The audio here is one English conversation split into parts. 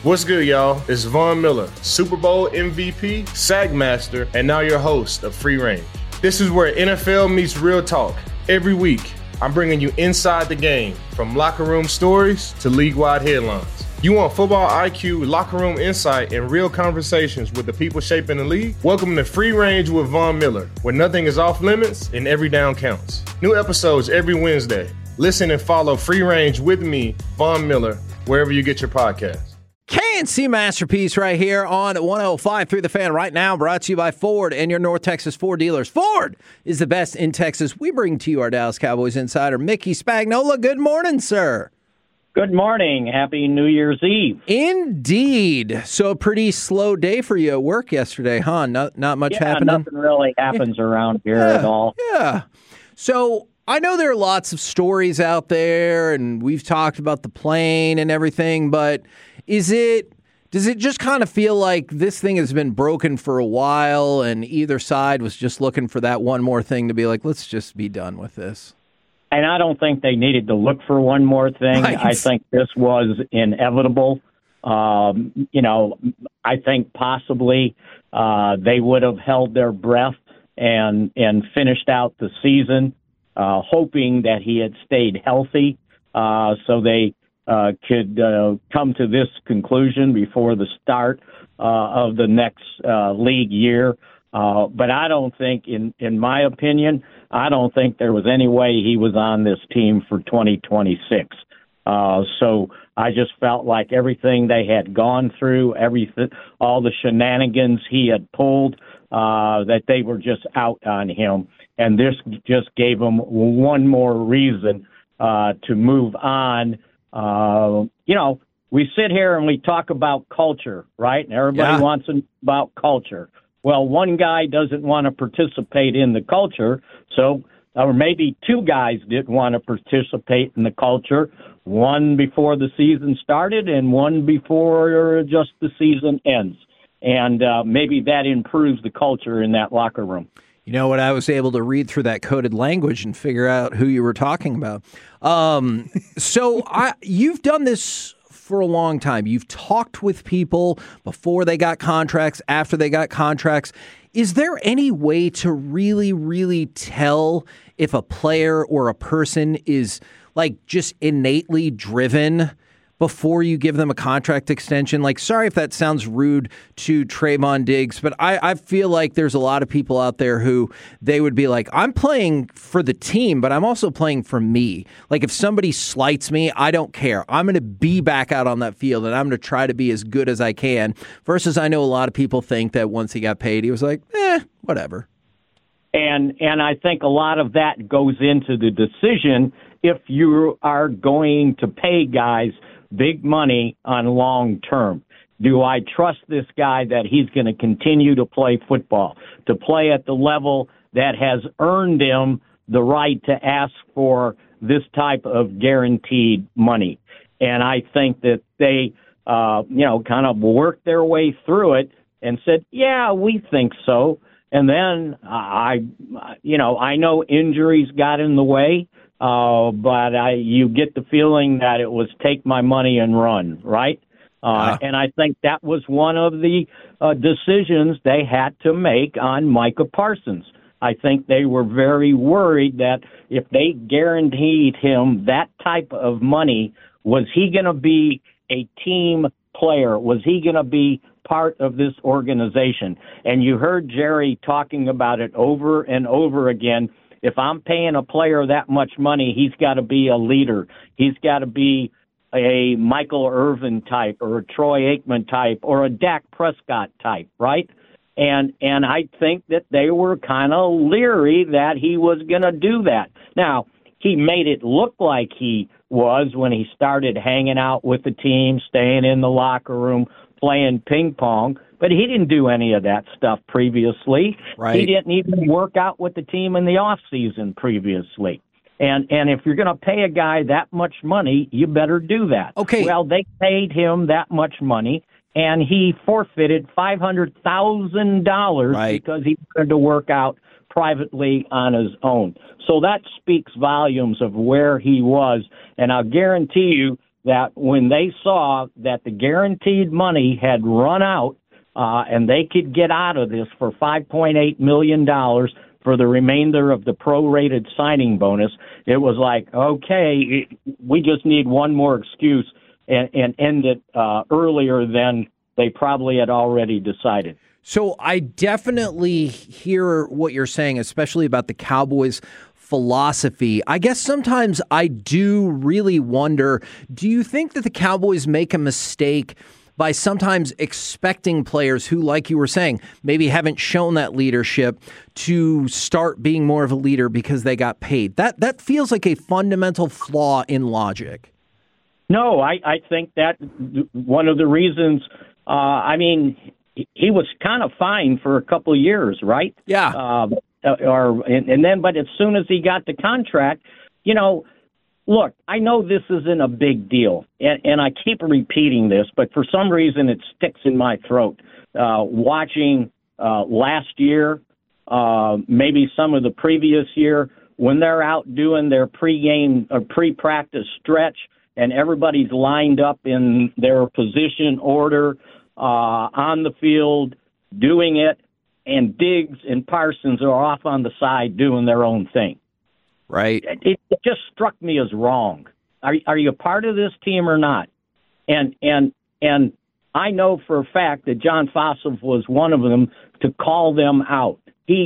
What's good, y'all? It's Von Miller, Super Bowl MVP, Sack Master, and now your host of Free Range. This is where NFL meets real talk. Every week, I'm bringing you inside the game, from locker room stories to league-wide headlines. You want football IQ, locker room insight, and real conversations with the people shaping the league? Welcome to Free Range with Von Miller, where nothing is off limits and every down counts. New episodes every Wednesday. Listen and follow Free Range with me, Von Miller, wherever you get your podcasts. KNC Masterpiece right here on 105 through the Fan right now, brought to you by Ford and your North Texas Ford dealers. Ford is the best in Texas. We bring to you our Dallas Cowboys insider, Mickey Spagnola. Good morning, sir. Good morning. Happy New Year's Eve. Indeed. So a pretty slow day for you at work yesterday, huh? Not much happening? Nothing really happens around here at all. Yeah. So I know there are lots of stories out there, and we've talked about the plane and everything, but does it just kind of feel like this thing has been broken for a while and either side was just looking for that one more thing to be like, let's just be done with this? And I don't think they needed to look for one more thing. Right. I think this was inevitable. I think possibly they would have held their breath and finished out the season, hoping that he had stayed healthy so they could come to this conclusion before the start of the next league year. But I don't think, in my opinion, I don't think there was any way he was on this team for 2026. So I just felt like everything they had gone through, all the shenanigans he had pulled, that they were just out on him. And this just gave them one more reason to move on. We sit here and we talk about culture, right? And everybody wants to know about culture. Well, one guy doesn't want to participate in the culture, or maybe two guys didn't want to participate in the culture, one before the season started and one before just the season ends. And maybe that improves the culture in that locker room. You know what? I was able to read through that coded language and figure out who you were talking about. You've done this for a long time. You've talked with people before they got contracts, after they got contracts. Is there any way to really, really tell if a player or a person is like just innately driven before you give them a contract extension? Like, sorry if that sounds rude to Trayvon Diggs, but I feel like there's a lot of people out there who they would be like, I'm playing for the team, but I'm also playing for me. Like, if somebody slights me, I don't care. I'm going to be back out on that field, and I'm going to try to be as good as I can. Versus I know a lot of people think that once he got paid, he was like, whatever. And I think a lot of that goes into the decision if you are going to pay guys big money on long term. Do I trust this guy that he's going to continue to play football, to play at the level that has earned him the right to ask for this type of guaranteed money? And I think that they, kind of worked their way through it and said, yeah, we think so. And then I know injuries got in the way. But you get the feeling that it was take my money and run, right? And I think that was one of the decisions they had to make on Micah Parsons. I think they were very worried that if they guaranteed him that type of money, was he going to be a team player? Was he going to be part of this organization? And you heard Jerry talking about it over and over again. If I'm paying a player that much money, he's got to be a leader. He's got to be a Michael Irvin type or a Troy Aikman type or a Dak Prescott type, right? And I think that they were kind of leery that he was going to do that. Now, he made it look like he was when he started hanging out with the team, staying in the locker room, playing ping pong. But he didn't do any of that stuff previously. Right. He didn't even work out with the team in the off season previously. And if you're going to pay a guy that much money, you better do that. Okay. Well, they paid him that much money, and he forfeited $500,000 because he wanted to work out privately on his own. So that speaks volumes of where he was. And I'll guarantee you that when they saw that the guaranteed money had run out and they could get out of this for $5.8 million for the remainder of the prorated signing bonus, it was like, okay, we just need one more excuse and end it earlier than they probably had already decided. So I definitely hear what you're saying, especially about the Cowboys' philosophy. I guess sometimes I do really wonder, do you think that the Cowboys make a mistake by sometimes expecting players who, like you were saying, maybe haven't shown that leadership to start being more of a leader because they got paid? That feels like a fundamental flaw in logic. No, I think that one of the reasons, he was kind of fine for a couple of years, right? Yeah. But as soon as he got the contract, look, I know this isn't a big deal, and I keep repeating this, but for some reason it sticks in my throat. Watching last year, maybe some of the previous year, when they're out doing their pregame or pre-practice stretch, and everybody's lined up in their position order on the field doing it, and Diggs and Parsons are off on the side doing their own thing. Right. It just struck me as wrong. Are you a part of this team or not? And I know for a fact that John Fossel was one of them to call them out.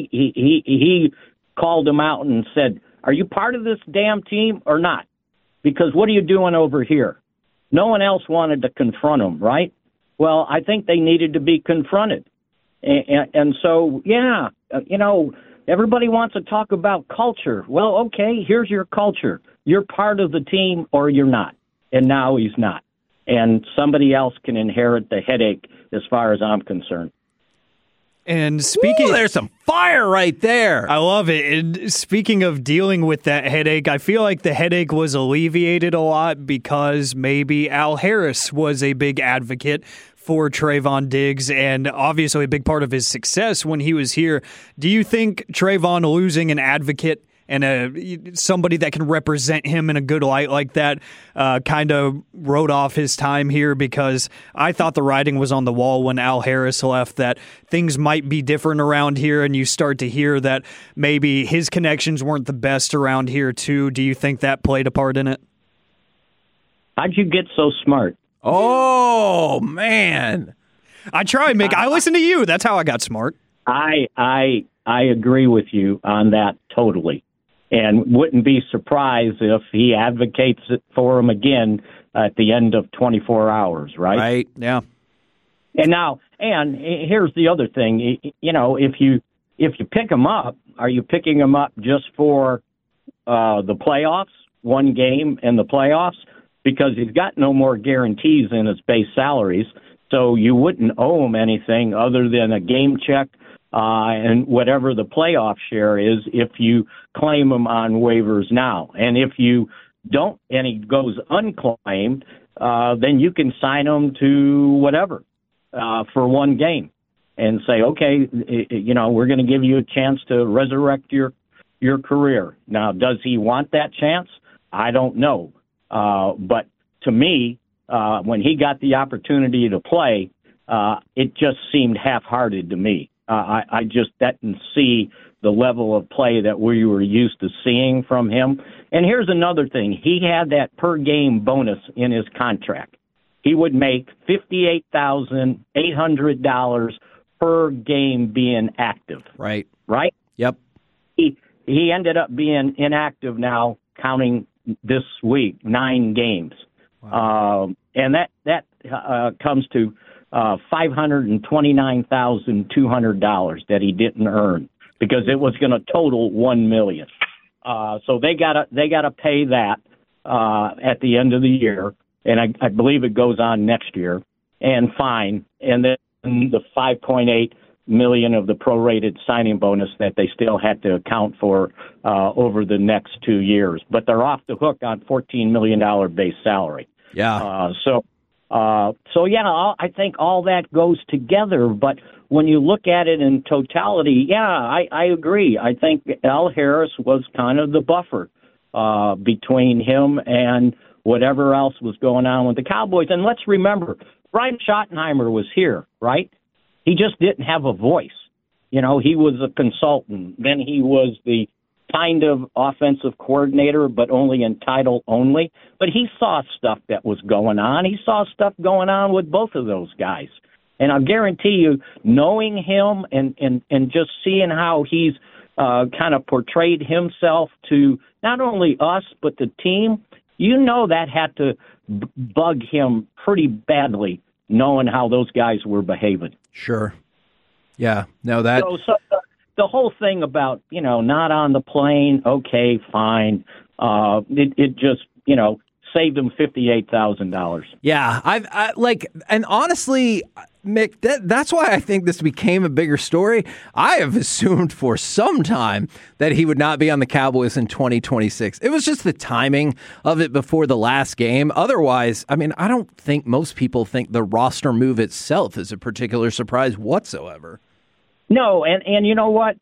He called them out and said, "Are you part of this damn team or not? Because what are you doing over here?" No one else wanted to confront him, right? Well, I think they needed to be confronted. And so, everybody wants to talk about culture. Well, okay, here's your culture. You're part of the team or you're not. And now he's not. And somebody else can inherit the headache as far as I'm concerned. And speaking, there's some fire right there. I love it. And speaking of dealing with that headache, I feel like the headache was alleviated a lot because maybe Al Harris was a big advocate for Trayvon Diggs and obviously a big part of his success when he was here. Do you think Trayvon losing an advocate and somebody that can represent him in a good light like that kind of wrote off his time here? Because I thought the writing was on the wall when Al Harris left that things might be different around here, and you start to hear that maybe his connections weren't the best around here too. Do you think that played a part in it? How'd you get so smart? Oh, man. I tried, Mick. I listened to you. That's how I got smart. I agree with you on that totally. And wouldn't be surprised if he advocates it for him again at the end of 24 hours, right? Right, yeah. And here's the other thing. If you pick him up, are you picking him up just for the playoffs, one game in the playoffs? Because he's got no more guarantees in his base salaries, so you wouldn't owe him anything other than a game check and whatever the playoff share is if you claim him on waivers now. And if you don't and he goes unclaimed, then you can sign him to whatever for one game and say, okay, we're going to give you a chance to resurrect your career. Now, does he want that chance? I don't know. But to me, when he got the opportunity to play, it just seemed half-hearted to me. I just didn't see the level of play that we were used to seeing from him. And here's another thing. He had that per-game bonus in his contract. He would make $58,800 per game being active. Right. Right? Yep. He ended up being inactive now, counting this week, 9 games. Wow. And that comes to $529,200 that he didn't earn because it was going to total $1 million. So they gotta pay that at the end of the year, and I believe it goes on next year. And fine, and then the $5.8 million of the prorated signing bonus that they still had to account for over the next 2 years, but they're off the hook on $14 million base salary. Yeah. I think all that goes together. But when you look at it in totality, I agree. I think Al Harris was kind of the buffer between him and whatever else was going on with the Cowboys. And let's remember, Brian Schottenheimer was here, right? He just didn't have a voice. You know, he was a consultant. Then he was the kind of offensive coordinator, but only in title only. But he saw stuff that was going on. He saw stuff going on with both of those guys. And I'll guarantee you, knowing him and just seeing how he's kind of portrayed himself to not only us, but the team, you know that had to bug him pretty badly, knowing how those guys were behaving. Sure. Yeah. No, that... So the whole thing about, you know, not on the plane, okay, fine. It just, you know, saved him $58,000. Yeah, I like, and honestly, Mick, that's why I think this became a bigger story. I have assumed for some time that he would not be on the Cowboys in 2026. It was just the timing of it before the last game. Otherwise, I mean, I don't think most people think the roster move itself is a particular surprise whatsoever. No, and you know what?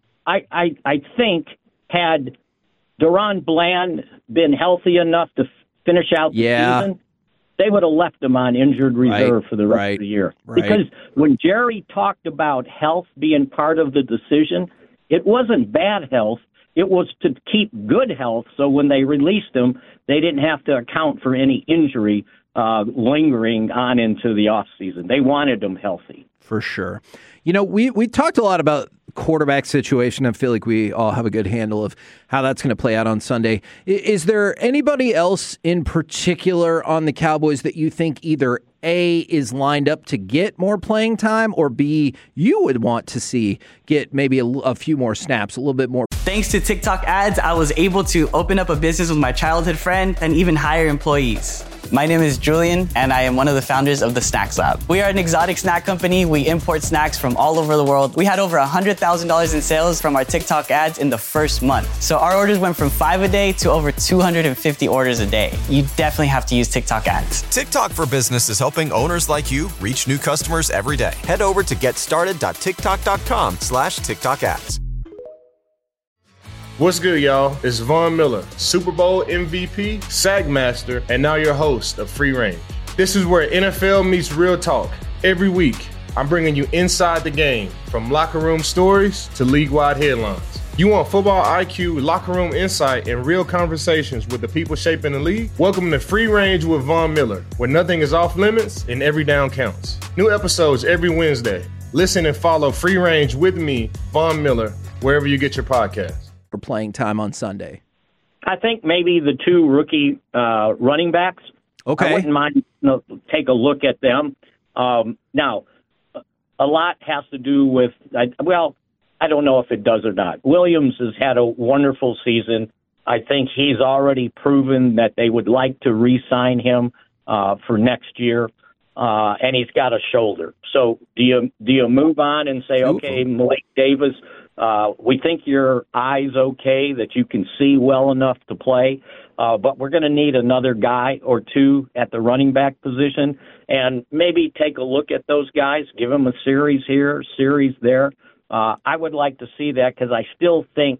I think had Deron Bland been healthy enough to finish out the season, they would have left him on injured reserve for the rest of the year. Right. Because when Jerry talked about health being part of the decision, it wasn't bad health. It was to keep good health, so when they released him, they didn't have to account for any injury lingering on into the offseason. They wanted him healthy. For sure. You know, we talked a lot about quarterback situation. I feel like we all have a good handle of how that's going to play out on Sunday. Is there anybody else in particular on the Cowboys that you think either A, is lined up to get more playing time, or B, you would want to see get maybe a few more snaps, a little bit more? Thanks to TikTok ads, I was able to open up a business with my childhood friend and even hire employees. My name is Julian, and I am one of the founders of the Snacks Lab. We are an exotic snack company. We import snacks from all over the world. We had over $100,000 in sales from our TikTok ads in the first month. So our orders went from 5 a day to over 250 orders a day. You definitely have to use TikTok ads. TikTok for Business is helping owners like you reach new customers every day. Head over to getstarted.tiktok.com/TikTok ads. What's good, y'all? It's Von Miller, Super Bowl MVP, SAG Master, and now your host of Free Range. This is where NFL meets real talk. Every week, I'm bringing you inside the game, from locker room stories to league-wide headlines. You want football IQ, locker room insight, and real conversations with the people shaping the league? Welcome to Free Range with Von Miller, where nothing is off limits and every down counts. New episodes every Wednesday. Listen and follow Free Range with me, Von Miller, wherever you get your podcasts. For playing time on Sunday? I think maybe the two rookie running backs. Okay. I wouldn't mind take a look at them. Now, a lot has to do with, I don't know if it does or not. Williams has had a wonderful season. I think he's already proven that they would like to re-sign him for next year, and he's got a shoulder. So do you move on and say, okay, Malik Davis, we think your eye's okay, that you can see well enough to play, but we're going to need another guy or two at the running back position, and maybe take a look at those guys, give them a series here, series there. I would like to see that, because I still think,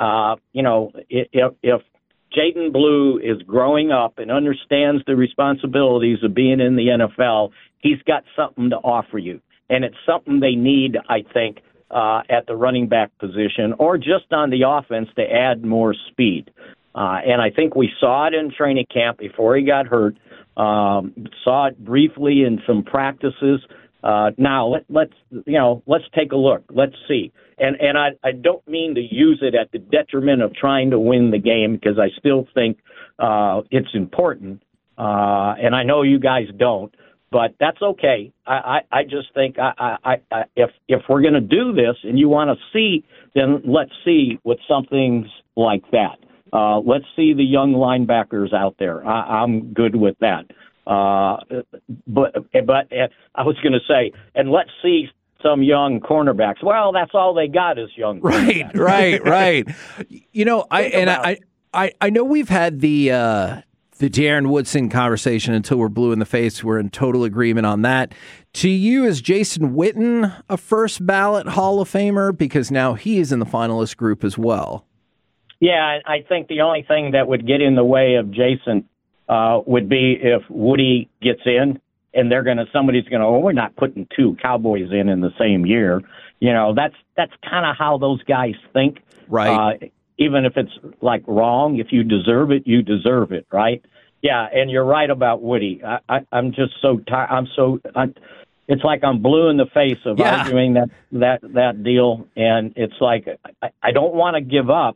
if Jaden Blue is growing up and understands the responsibilities of being in the NFL, he's got something to offer you, and it's something they need, I think, at the running back position, or just on the offense to add more speed. And I think we saw it in training camp before he got hurt, saw it briefly in some practices. Now let's take a look. Let's see. And I don't mean to use it at the detriment of trying to win the game, because I still think it's important. And I know you guys don't. But that's okay. I just think if we're going to do this and you want to see, then let's see with something like that. Let's see the young linebackers out there. I'm good with that. But I was going to say, and let's see some young cornerbacks. Well, that's all they got is young cornerbacks. Right. You know, I know we've had the Darren Woodson conversation until we're blue in the face. We're in total agreement on that. To you, is Jason Witten a first ballot Hall of Famer? Because now he is in the finalist group as well. Yeah, I think the only thing that would get in the way of Jason would be if Woody gets in and somebody's going to, we're not putting two Cowboys in the same year. That's kind of how those guys think. Right. Even if it's like wrong, if you deserve it, you deserve it. Right. Yeah. And you're right about Woody. I'm just so tired. It's like I'm blue in the face of arguing that deal. And it's like, I don't want to give up,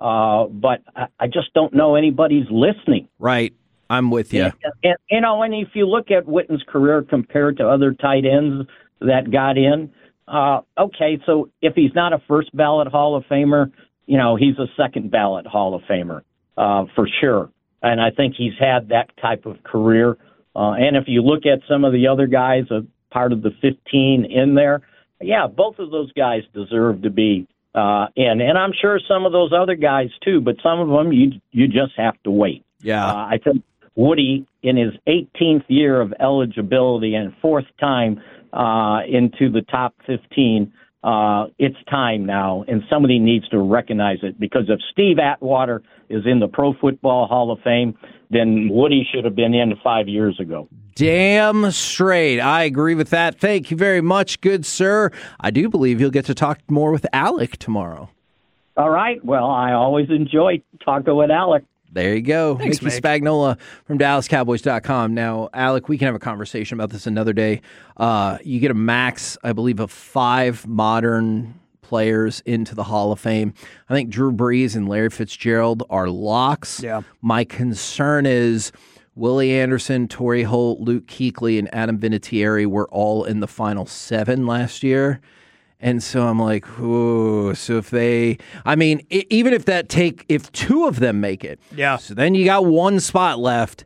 but I just don't know anybody's listening. Right. I'm with you. And if you look at Witten's career compared to other tight ends that got in, okay, so if he's not a first ballot Hall of Famer, he's a second ballot Hall of Famer for sure. And I think he's had that type of career. And if you look at some of the other guys, part of the 15 in there, both of those guys deserve to be in. And I'm sure some of those other guys too, but some of them you just have to wait. Yeah. I think Woody, in his 18th year of eligibility and fourth time into the top 15, it's time now, and somebody needs to recognize it, because if Steve Atwater is in the Pro Football Hall of Fame, then Woody should have been in 5 years ago. Damn straight. I agree with that. Thank you very much, good sir. I do believe you'll get to talk more with Alec tomorrow. All right. Well, I always enjoy talking with Alec. There you go. Thanks, Mickey Mick. Spagnola from DallasCowboys.com. Now, Alec, we can have a conversation about this another day. You get a max, I believe, of 5 modern players into the Hall of Fame. I think Drew Brees and Larry Fitzgerald are locks. Yeah. My concern is Willie Anderson, Torrey Holt, Luke Kuechly, and Adam Vinatieri were all in the final 7 last year. And so I'm like, ooh, so if even if 2 of them make it, so then you got 1 spot left.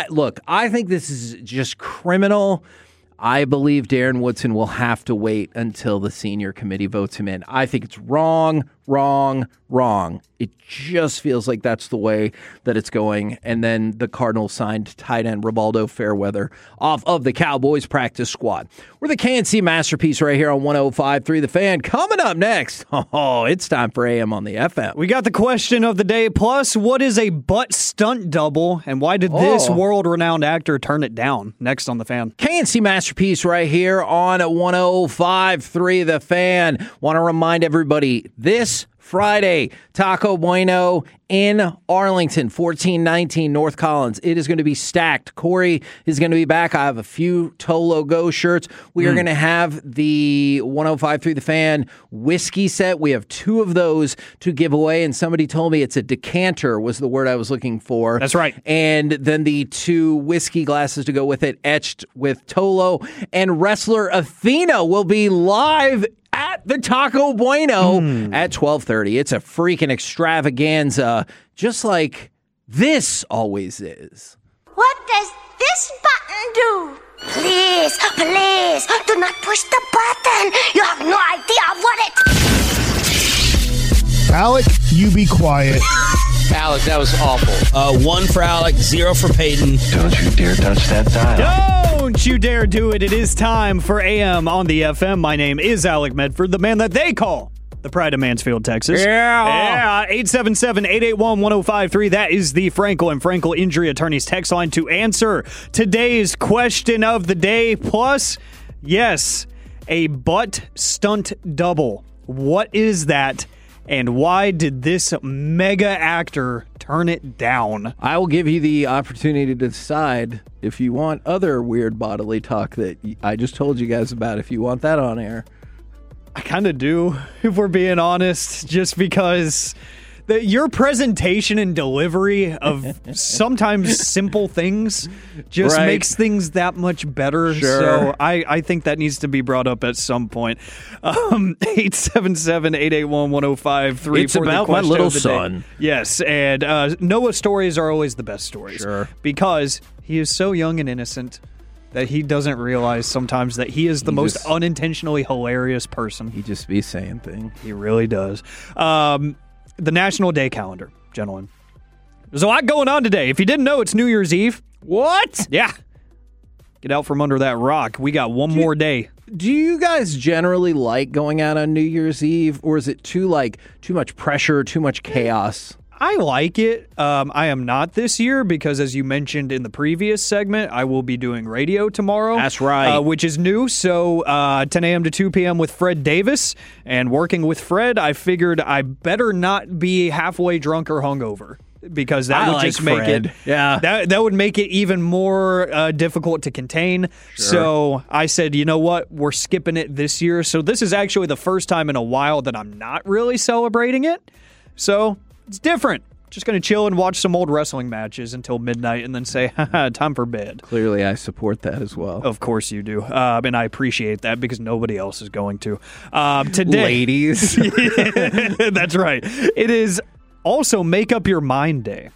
I think this is just criminal. I believe Darren Woodson will have to wait until the senior committee votes him in. I think it's wrong. It just feels like that's the way that it's going. And then the Cardinals signed tight end Rivaldo Fairweather off of the Cowboys practice squad. We're the KNC Masterpiece right here on 105.3 The Fan. Coming up next, it's time for AM on the FM. We got the question of the day, plus what is a butt stunt double, and why did this world-renowned actor turn it down? Next on The Fan. KNC Masterpiece right here on 105.3 The Fan. Want to remind everybody, this Friday, Taco Bueno in Arlington, 1419 North Collins. It is going to be stacked. Corey is going to be back. I have a few Tolo Go shirts. We are going to have the 105.3 The Fan whiskey set. We have 2 of those to give away, and somebody told me it's a decanter was the word I was looking for. That's right. And then the 2 whiskey glasses to go with it, etched with Tolo. And wrestler Athena will be live at the Taco Bueno at 12:30. It's a freaking extravaganza, just like this always is. What does this button do? Please, do not push the button. You have no idea what it... Alec, you be quiet. Alec, that was awful. 1 for Alec, 0 for Peyton. Don't you dare touch that dial. Don't you dare do it. It is time for AM on the FM. My name is Alec Medford, the man that they call the Pride of Mansfield, Texas. Yeah. 877-881-1053. That is the Frankel and Frankel Injury Attorneys text line to answer today's question of the day. Plus, yes, a butt stunt double. What is that? And why did this mega actor turn it down? I will give you the opportunity to decide if you want other weird bodily talk that I just told you guys about, if you want that on air. I kind of do, if we're being honest, just because your presentation and delivery of sometimes simple things just makes things that much better. Sure. So I think that needs to be brought up at some point. 877-881-1053. It's about my little son. Yes, and Noah stories are always the best stories. Sure. Because he is so young and innocent that he doesn't realize sometimes that he is the most unintentionally hilarious person. He just be saying things. He really does. The National Day calendar, gentlemen. There's a lot going on today. If you didn't know, it's New Year's Eve. What? Yeah. Get out from under that rock. We got one more day. Do you guys generally like going out on New Year's Eve, or is it too much pressure, too much chaos? I like it. I am not this year because, as you mentioned in the previous segment, I will be doing radio tomorrow. That's right. Which is new. So 10 a.m. to 2 p.m. with Fred Davis. And working with Fred, I figured I better not be halfway drunk or hungover. Because that would just make it, that would make it even more difficult to contain. Sure. So I said, you know what, we're skipping it this year. So this is actually the first time in a while that I'm not really celebrating it. So it's different. Just going to chill and watch some old wrestling matches until midnight and then say, haha, time for bed. Clearly, I support that as well. Of course you do. And I appreciate that because nobody else is going to. Today, ladies. That's right. It is also Make Up Your Mind Day.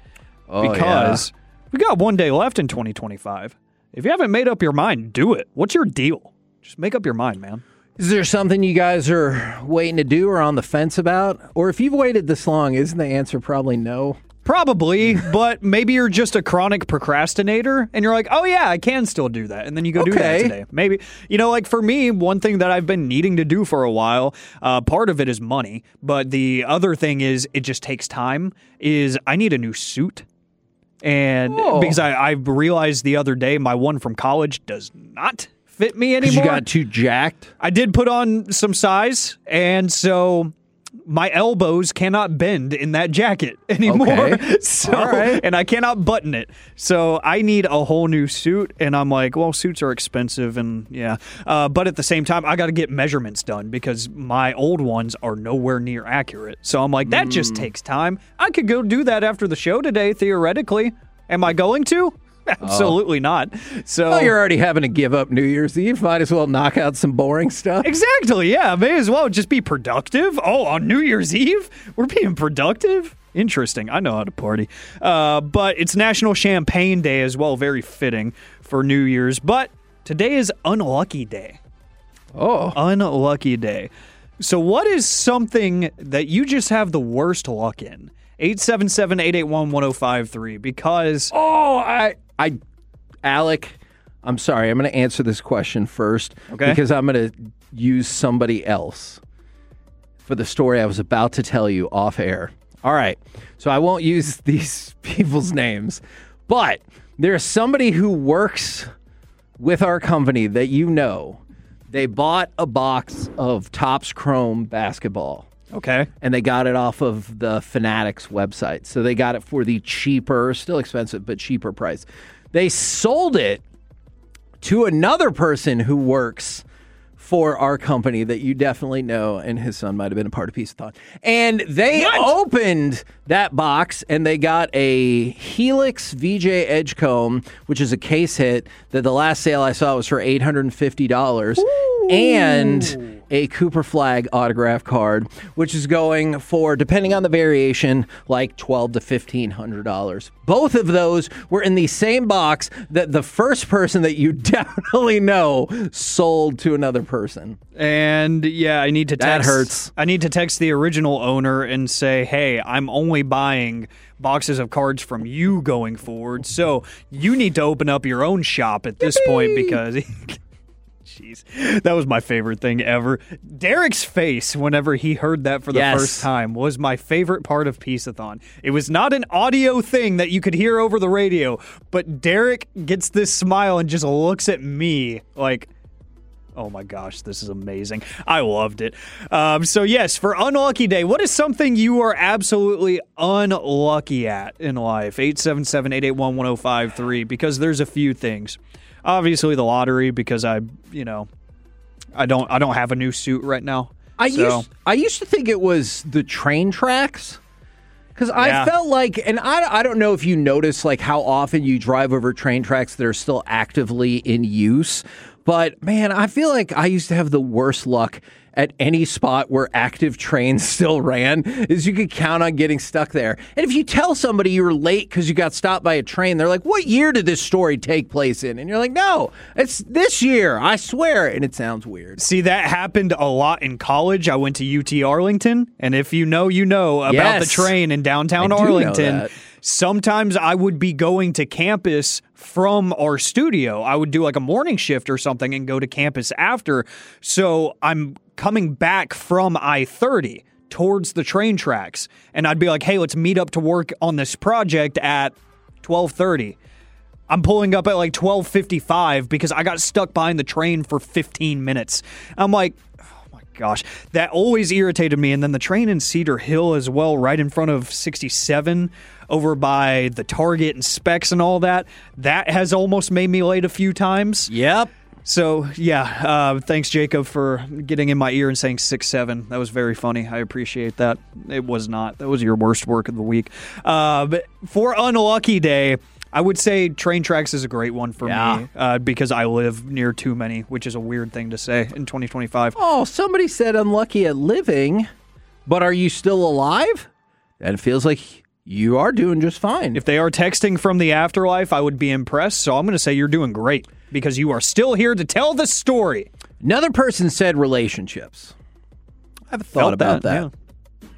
Because we got one day left in 2025. If you haven't made up your mind, do it. What's your deal? Just make up your mind, man. Is there something you guys are waiting to do or on the fence about? Or if you've waited this long, isn't the answer probably no? Probably, but maybe you're just a chronic procrastinator and you're like, oh yeah, I can still do that. And then you go do that today. Maybe, like for me, one thing that I've been needing to do for a while, part of it is money, but the other thing is it just takes time, is I need a new suit. And because I realized the other day my one from college does not fit me anymore. You got too jacked? I did put on some size, and so my elbows cannot bend in that jacket anymore. Okay. So, and I cannot button it. So I need a whole new suit, and I'm like, well, suits are expensive, and but at the same time, I got to get measurements done because my old ones are nowhere near accurate. So I'm like, that just takes time. I could go do that after the show today, theoretically. Am I going to? Absolutely not. So well, you're already having to give up New Year's Eve. Might as well knock out some boring stuff. Exactly, yeah. May as well just be productive. Oh, on New Year's Eve? We're being productive? Interesting. I know how to party. But it's National Champagne Day as well. Very fitting for New Year's. But today is Unlucky Day. Oh. Unlucky Day. So what is something that you just have the worst luck in? 877-881-1053 because... Alec, I'm sorry. I'm going to answer this question first because I'm going to use somebody else for the story I was about to tell you off air. All right. So I won't use these people's names, but there's somebody who works with our company that you know. They bought a box of Topps Chrome basketball. Okay. And they got it off of the Fanatics website. So they got it for the cheaper, still expensive, but cheaper price. They sold it to another person who works for our company that you definitely know, and his son might have been a part of Peace-a-thon. And they opened that box, and they got a Helix VJ Edgecomb, which is a case hit that the last sale I saw was for $850. Ooh. And a Cooper Flag autograph card, which is going for, depending on the variation, like $1,200 to $1,500. Both of those were in the same box that the first person that you definitely know sold to another person. And yeah, I need to text. That hurts. I need to text the original owner and say, hey, I'm only buying boxes of cards from you going forward, so you need to open up your own shop at this point because... Jeez, that was my favorite thing ever. Derek's face whenever he heard that for the first time was my favorite part of Peace-a-thon. It was not an audio thing that you could hear over the radio, but Derek gets this smile and just looks at me like, oh my gosh, this is amazing. I loved it. So yes, for Unlucky Day, what is something you are absolutely unlucky at in life? 877-881-1053, because there's a few things. Obviously the lottery, because I don't have a new suit right now. I used to think it was the train tracks. Because I felt like, and I don't know if you notice like how often you drive over train tracks that are still actively in use, but man, I feel like I used to have the worst luck at any spot where active trains still ran, is you could count on getting stuck there. And if you tell somebody you were late because you got stopped by a train, they're like, what year did this story take place in? And you're like, no, it's this year, I swear. And it sounds weird. See, that happened a lot in college. I went to UT Arlington, and if you know about the train in downtown Arlington. Sometimes I would be going to campus from our studio. I would do like a morning shift or something and go to campus after. So I'm coming back from I-30 towards the train tracks. And I'd be like, hey, let's meet up to work on this project at 12:30. I'm pulling up at like 12:55 because I got stuck behind the train for 15 minutes. I'm like, oh my gosh, that always irritated me. And then the train in Cedar Hill as well, right in front of 67 over by the Target and Specs and all that, that has almost made me late a few times. Yep. So, yeah, thanks, Jacob, for getting in my ear and saying 6-7. That was very funny. I appreciate that. It was not. That was your worst work of the week. But for Unlucky Day, I would say train tracks is a great one for me because I live near too many, which is a weird thing to say in 2025. Oh, somebody said unlucky at living, but are you still alive? And it feels like you are doing just fine. If they are texting from the afterlife, I would be impressed. So I'm going to say you're doing great because you are still here to tell the story. Another person said relationships. I have a thought about that. Yeah.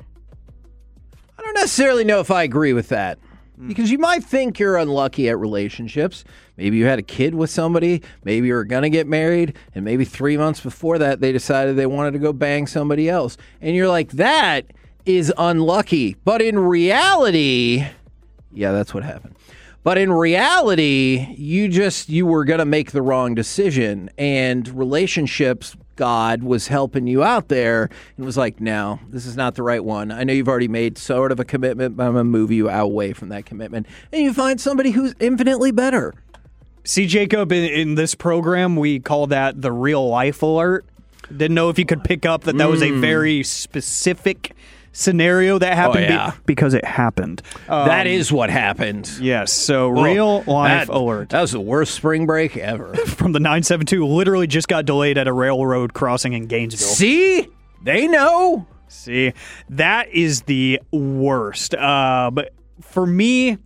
I don't necessarily know if I agree with that. Because you might think you're unlucky at relationships. Maybe you had a kid with somebody. Maybe you were going to get married. And maybe 3 months before that, they decided they wanted to go bang somebody else. And you're like, that is unlucky. But in reality, yeah, that's what happened. But in reality, you were going to make the wrong decision. And relationships, God was helping you out there and was like, no, this is not the right one. I know you've already made sort of a commitment, but I'm going to move you away from that commitment. And you find somebody who's infinitely better. See, Jacob, in this program, we call that the real life alert. Didn't know if you could pick up that was a very specific scenario that happened because it happened. That is what happened. Yes, so real life alert. That was the worst spring break ever. From the 972, literally just got delayed at a railroad crossing in Gainesville. See? They know. See, that is the worst. But for me,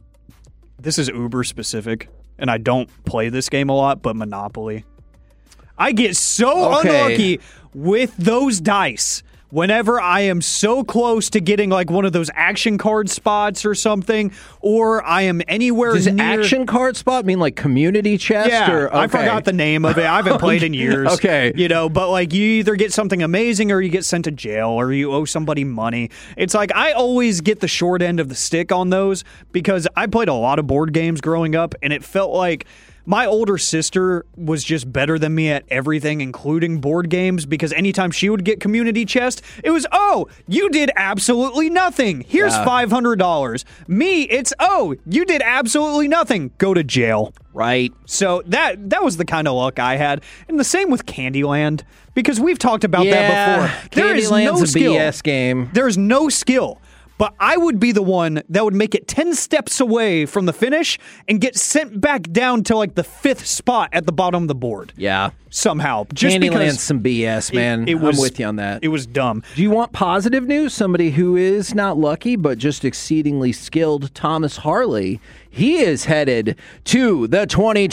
this is uber specific, and I don't play this game a lot, but Monopoly. I get so unlucky with those dice. Whenever I am so close to getting like one of those action card spots or something, or I am anywhere Does near... action card spot mean like community chest? Yeah, I forgot the name of it. I haven't played in years. Okay. You know, but like you either get something amazing or you get sent to jail or you owe somebody money. It's like I always get the short end of the stick on those because I played a lot of board games growing up and it felt like my older sister was just better than me at everything, including board games, because anytime she would get community chest, it was, oh, you did absolutely nothing. Here's $500. Me, it's, oh, you did absolutely nothing. Go to jail. Right. So that was the kind of luck I had. And the same with Candyland, because we've talked about that before. There is no skill. Candyland's a BS game. There's no skill. But I would be the one that would make it 10 steps away from the finish and get sent back down to like the 5th spot at the bottom of the board. Yeah. Somehow. Just Candyland's some BS, man. I'm with you on that. It was dumb. Do you want positive news? Somebody who is not lucky, but just exceedingly skilled, Thomas Harley. He is headed to the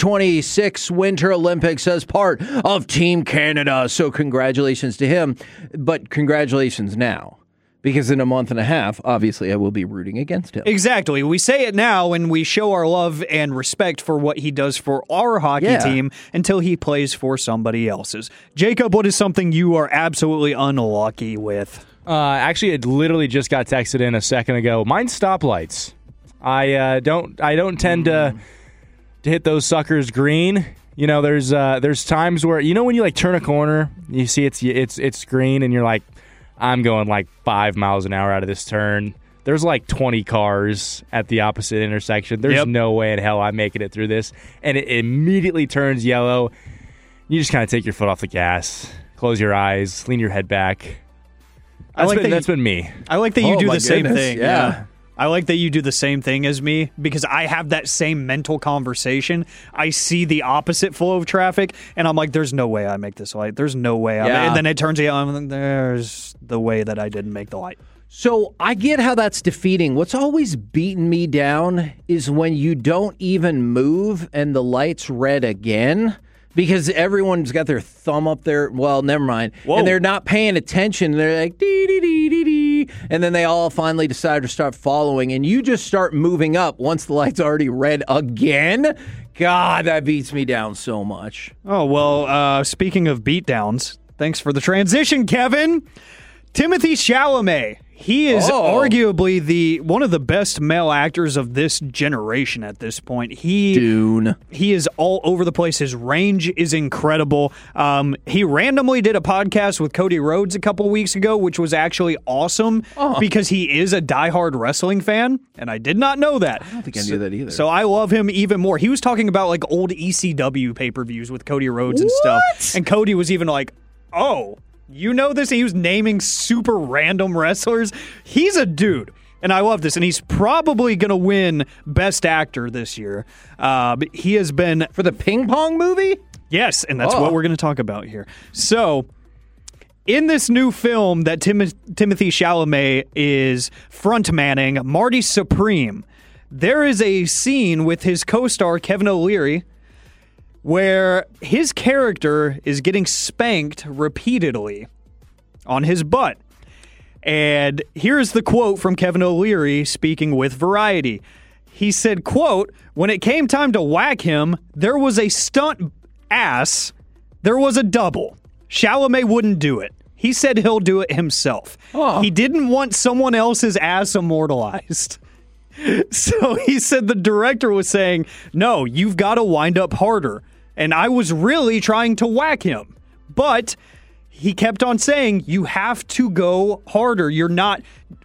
2026 Winter Olympics as part of Team Canada. So congratulations to him. But congratulations now. Because in a month and a half, obviously, I will be rooting against him. Exactly. We say it now and we show our love and respect for what he does for our hockey team until he plays for somebody else's. Jacob, what is something you are absolutely unlucky with? Actually, it literally just got texted in a second ago. Mine's stoplights. I don't tend to hit those suckers green. You know, there's times where, you know, when you like turn a corner, you see it's green and you're like, I'm going like 5 miles an hour out of this turn. There's like 20 cars at the opposite intersection. There's no way in hell I'm making it through this. And it immediately turns yellow. You just kind of take your foot off the gas, close your eyes, lean your head back. That's been me. I like that you do the same thing. Yeah. I like that you do the same thing as me because I have that same mental conversation. I see the opposite flow of traffic, and I'm like, there's no way I make this light. There's no way. And then it turns out there's the way that I didn't make the light. So I get how that's defeating. What's always beaten me down is when you don't even move and the light's red again. Because everyone's got their thumb up there. Well, never mind. Whoa. And they're not paying attention. They're like, dee, dee, dee, dee, dee. And then they all finally decide to start following. And you just start moving up once the light's already red again. God, that beats me down so much. Oh, well, speaking of beatdowns, thanks for the transition, Kevin. Timothy Chalamet. He is arguably one of the best male actors of this generation at this point. Dune. He is all over the place. His range is incredible. He randomly did a podcast with Cody Rhodes a couple weeks ago, which was actually awesome because he is a diehard wrestling fan, and I did not know that. I don't think I knew that either. So I love him even more. He was talking about like old ECW pay-per-views with Cody Rhodes and stuff, and Cody was even like, "Oh, you know this?" And he was naming super random wrestlers. He's a dude, and I love this. And he's probably going to win Best Actor this year. But he has been... For the ping pong movie? Yes, and that's what we're going to talk about here. So, in this new film that Timothy Chalamet is frontmanning, Marty Supreme, there is a scene with his co-star Kevin O'Leary where his character is getting spanked repeatedly on his butt. And here's the quote from Kevin O'Leary speaking with Variety. He said, quote, "When it came time to whack him, there was a stunt ass. There was a double. Chalamet wouldn't do it. He said he'll do it himself. He didn't want someone else's ass immortalized." So he said the director was saying, "No, you've got to wind up harder." And I was really trying to whack him. But he kept on saying, you have to go harder. You're not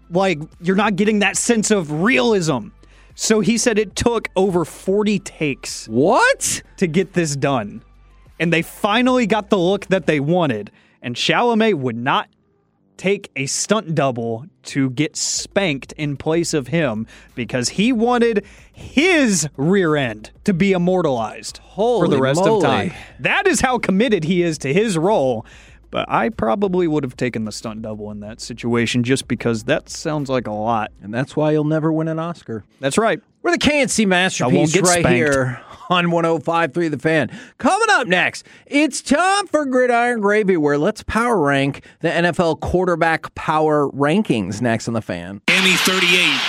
getting that sense of realism. So he said it took over 40 takes. What? To get this done. And they finally got the look that they wanted. And Chalamet would not take a stunt double to get spanked in place of him because he wanted his rear end to be immortalized for the rest of time. That is how committed he is to his role. But I probably would have taken the stunt double in that situation just because that sounds like a lot. And that's why you'll never win an Oscar. That's right. We're the KNC Masterpiece right here on 105.3 The Fan. Coming up next, it's time for Gridiron Gravy, where let's power rank the NFL quarterback power rankings next on The Fan. Miami 38.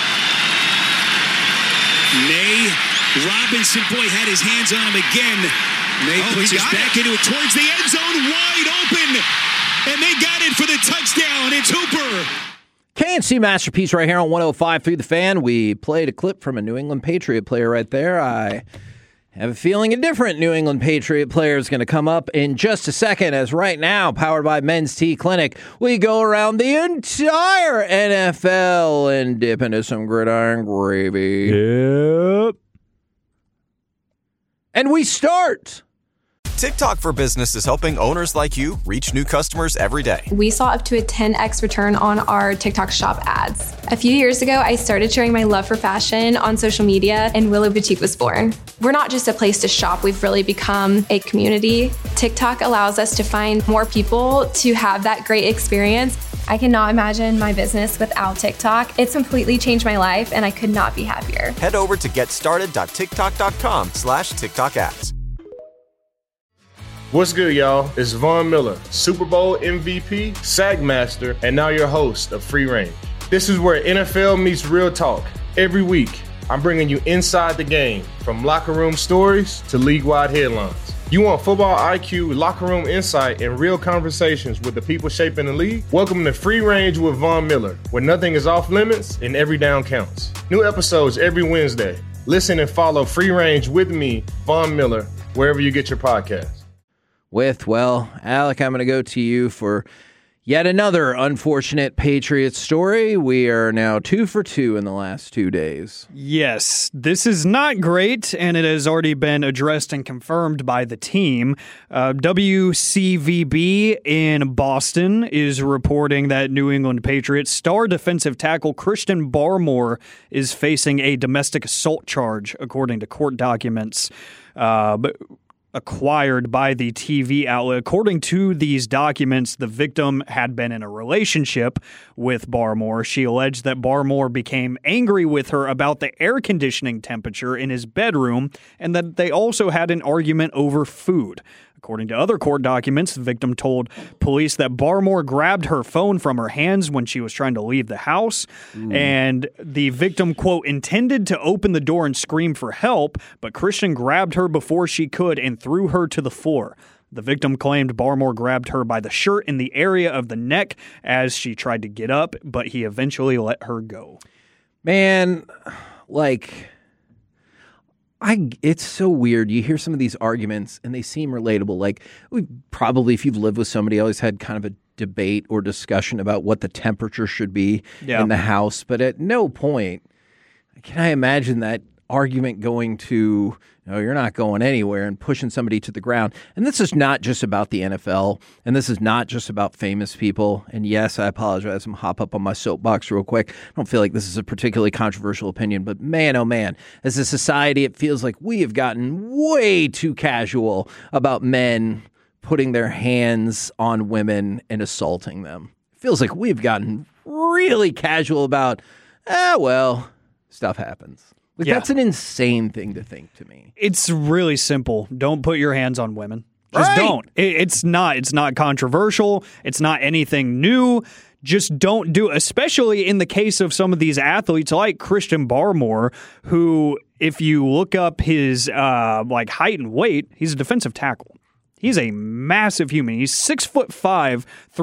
May Robinson, boy, had his hands on him again. May puts his back into it towards the end zone, wide open. And they got it for the touchdown. It's Hooper. KNC Masterpiece right here on 105.3 The Fan. We played a clip from a New England Patriot player right there. I have a feeling a different New England Patriot player is going to come up in just a second, as right now, powered by Men's Tea Clinic, we go around the entire NFL and dip into some gridiron gravy. Yep. And we start. TikTok for Business is helping owners like you reach new customers every day. We saw up to a 10x return on our TikTok shop ads. A few years ago, I started sharing my love for fashion on social media, and Willow Boutique was born. We're not just a place to shop, we've really become a community. TikTok allows us to find more people to have that great experience. I cannot imagine my business without TikTok. It's completely changed my life, and I could not be happier. Head over to getstarted.tiktok.com/TikTok ads. What's good, y'all? It's Von Miller, Super Bowl MVP, SAG Master, and now your host of Free Range. This is where NFL meets real talk. Every week, I'm bringing you inside the game, from locker room stories to league-wide headlines. You want football IQ, locker room insight, and real conversations with the people shaping the league? Welcome to Free Range with Von Miller, where nothing is off limits and every down counts. New episodes every Wednesday. Listen and follow Free Range with me, Von Miller, wherever you get your podcasts. Alec, I'm going to go to you for yet another unfortunate Patriots story. We are now 2 for 2 in the last 2 days. Yes, this is not great, and it has already been addressed and confirmed by the team. WCVB in Boston is reporting that New England Patriots star defensive tackle Christian Barmore is facing a domestic assault charge, according to court documents acquired by the TV outlet. According to these documents, the victim had been in a relationship with Barmore. She alleged that Barmore became angry with her about the air conditioning temperature in his bedroom and that they also had an argument over food. According to other court documents, the victim told police that Barmore grabbed her phone from her hands when she was trying to leave the house. And the victim, quote, intended to open the door and scream for help, but Christian grabbed her before she could and threw her to the floor. The victim claimed Barmore grabbed her by the shirt in the area of the neck as she tried to get up, but he eventually let her go. Man, it's so weird. You hear some of these arguments and they seem relatable. Like, we probably, if you've lived with somebody, always had kind of a debate or discussion about what the temperature should be in the house. But at no point can I imagine that argument going to, you're not going anywhere, and pushing somebody to the ground. And this is not just about the NFL, and this is not just about famous people. And yes, I apologize. I'm going to hop up on my soapbox real quick. I don't feel like this is a particularly controversial opinion, but man, oh man, as a society, it feels like we have gotten way too casual about men putting their hands on women and assaulting them. It feels like we've gotten really casual about, stuff happens. That's an insane thing to think to me. It's really simple. Don't put your hands on women. Just don't. It's not controversial. It's not anything new. Just don't do it, especially in the case of some of these athletes like Christian Barmore, who, if you look up his height and weight, he's a defensive tackle. He's a massive human. He's 6'5",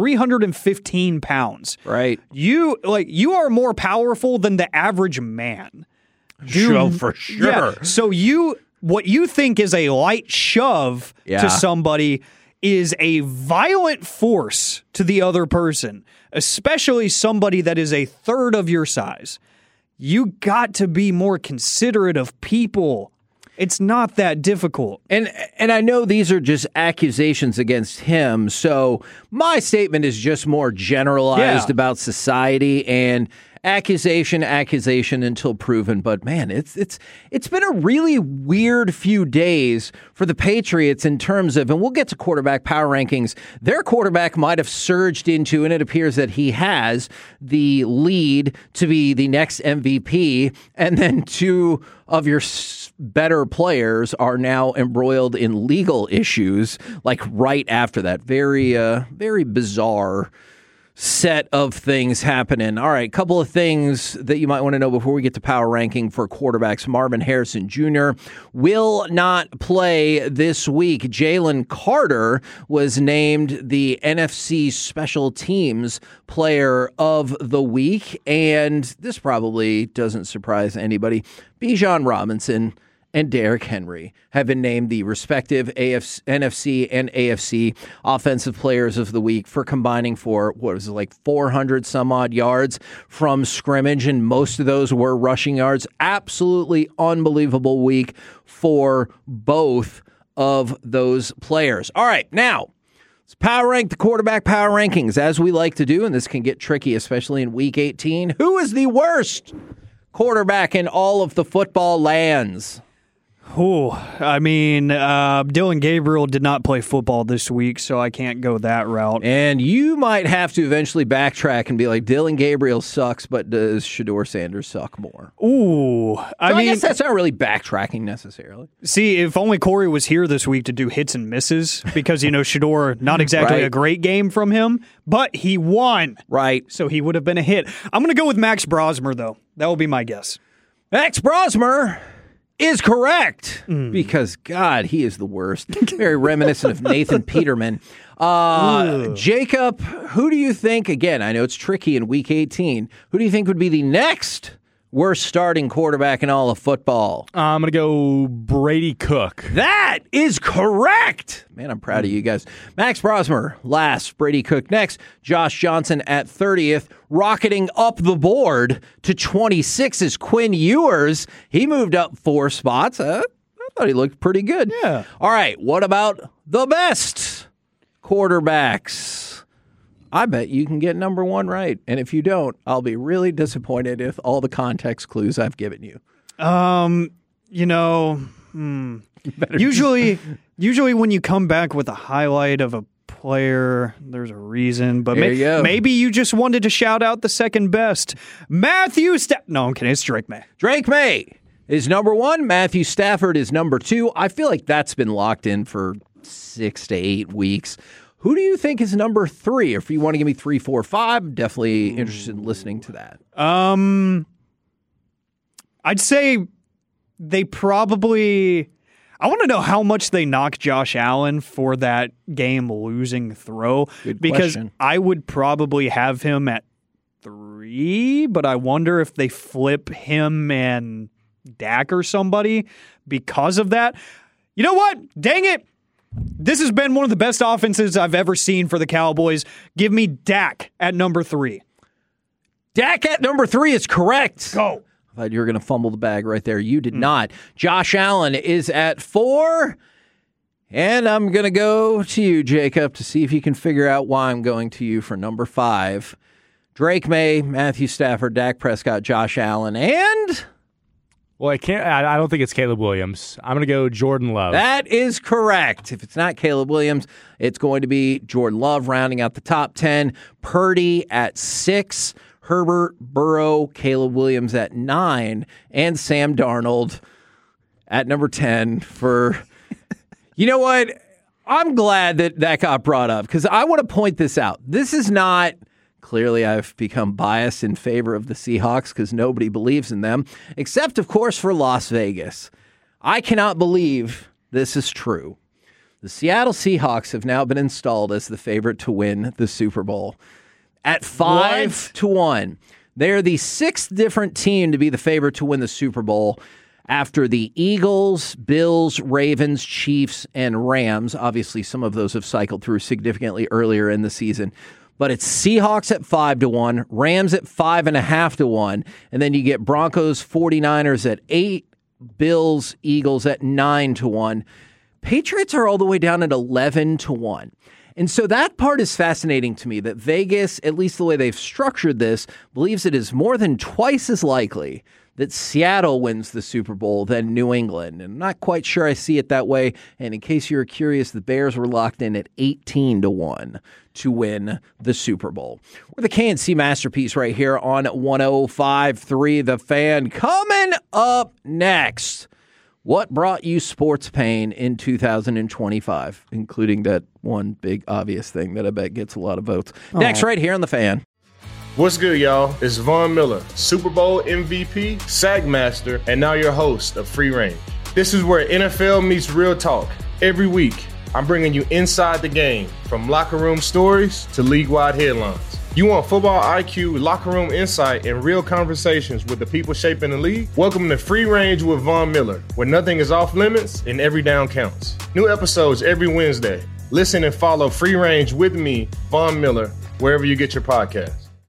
315 pounds. Right. You are more powerful than the average man. For sure. Yeah. So what you think is a light shove to somebody is a violent force to the other person, especially somebody that is a third of your size. You got to be more considerate of people. It's not that difficult. And I know these are just accusations against him, so my statement is just more generalized about society and accusation until proven. But man, it's been a really weird few days for the Patriots in terms of, and we'll get to quarterback power rankings, their quarterback might have surged into, and it appears that he has, the lead to be the next MVP, and then two of your better players are now embroiled in legal issues right after that. Very bizarre set of things happening. All right, couple of things that you might want to know before we get to power ranking for quarterbacks. Marvin Harrison Jr. will not play this week. Jalen Carter was named the NFC Special Teams Player of the Week, and this probably doesn't surprise anybody. Bijan Robinson and Derrick Henry have been named the respective NFC and AFC Offensive Players of the Week for combining for, 400 some odd yards from scrimmage, and most of those were rushing yards. Absolutely unbelievable week for both of those players. All right, now, let's power rank the quarterback power rankings, as we like to do, and this can get tricky, especially in Week 18. Who is the worst quarterback in all of the football lands? Dillon Gabriel did not play football this week, so I can't go that route. And you might have to eventually backtrack and be like, Dillon Gabriel sucks, but does Shedeur Sanders suck more? I guess that's not really backtracking necessarily. See, if only Corey was here this week to do hits and misses, because, Shedeur, not exactly a great game from him, but he won. Right. So he would have been a hit. I'm going to go with Max Brosmer, though. That will be my guess. Max Brosmer is correct, because, God, he is the worst. Very reminiscent of Nathan Peterman. Jacob, who do you think, again, I know it's tricky in Week 18, who do you think would be the next worst starting quarterback in all of football? I'm going to go Brady Cook. That is correct. Man, I'm proud of you guys. Max Brosmer last, Brady Cook next, Josh Johnson at 30th, rocketing up the board to 26 is Quinn Ewers. He moved up 4 spots. I thought he looked pretty good. Yeah. All right, what about the best quarterbacks? I bet you can get number 1 right. And if you don't, I'll be really disappointed with all the context clues I've given you. Usually when you come back with a highlight of a player, there's a reason. But maybe you just wanted to shout out the second best. Matthew No, I'm kidding. It's Drake May. Drake May is number 1. Matthew Stafford is number 2. I feel like that's been locked in for 6 to 8 weeks. Who do you think is number 3? If you want to give me 3, 4, 5, definitely interested in listening to that. I'd say they probably, I want to know how much they knock Josh Allen for that game-losing throw. Good because question. I would probably have him at 3, but I wonder if they flip him and Dak or somebody because of that. You know what? Dang it. This has been one of the best offenses I've ever seen for the Cowboys. Give me Dak at number 3. Dak at number 3 is correct. Go. I thought you were going to fumble the bag right there. You did not. Josh Allen is at 4. And I'm going to go to you, Jacob, to see if you can figure out why I'm going to you for number 5. Drake May, Matthew Stafford, Dak Prescott, Josh Allen, and... Well, I don't think it's Caleb Williams. I'm going to go Jordan Love. That is correct. If it's not Caleb Williams, it's going to be Jordan Love rounding out the top 10. Purdy at 6. Herbert, Burrow, Caleb Williams at 9. And Sam Darnold at number 10 for... You know what? I'm glad that got brought up because I want to point this out. This is not... Clearly, I've become biased in favor of the Seahawks because nobody believes in them, except, of course, for Las Vegas. I cannot believe this is true. The Seattle Seahawks have now been installed as the favorite to win the Super Bowl at 5-1. They're the 6th different team to be the favorite to win the Super Bowl after the Eagles, Bills, Ravens, Chiefs, and Rams. Obviously, some of those have cycled through significantly earlier in the season. But it's Seahawks at 5-1, Rams at 5.5-1, and then you get Broncos, 49ers at 8, Bills, Eagles at 9-1. Patriots are all the way down at 11-1. And so that part is fascinating to me, that Vegas, at least the way they've structured this, believes it is more than twice as likely that Seattle wins the Super Bowl than New England. And I'm not quite sure I see it that way. And in case you were curious, the Bears were locked in at 18-1 to win the Super Bowl. We're the KNC Masterpiece right here on 105.3 The Fan. Coming up next, what brought you sports pain in 2025, including that one big obvious thing that I bet gets a lot of votes. Next, right here on The Fan. What's good, y'all? It's Von Miller, Super Bowl MVP, Sag Master, and now your host of Free Range. This is where NFL meets real talk. Every week, I'm bringing you inside the game, from locker room stories to league-wide headlines. You want football IQ, locker room insight, and real conversations with the people shaping the league? Welcome to Free Range with Von Miller, where nothing is off limits and every down counts. New episodes every Wednesday. Listen and follow Free Range with me, Von Miller, wherever you get your podcasts.